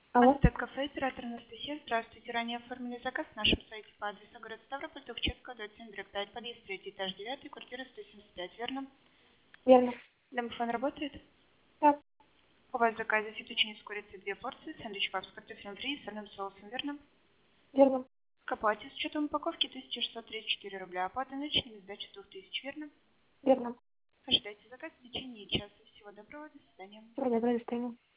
Алло. Астек кафе, оператор Анастасия. Здравствуйте. Ранее оформили заказ на нашем сайте по адресу город Ставрополь, Тухчевского, 27/5, подъезд 3, этаж 9, квартира 175, верно? Верно. Домофон работает? Да. У вас в заказе фетучини с курицей 2 порции, сэндвич пап с картофелем фри и сырным соусом, верно? Верно. К оплате с учетом упаковки 1634 рубля. Оплата наличными, сдача 2000, верно? Верно. Ожидайте заказ в течение часа. Всего доброго, до свидания. Доброе, до свидания.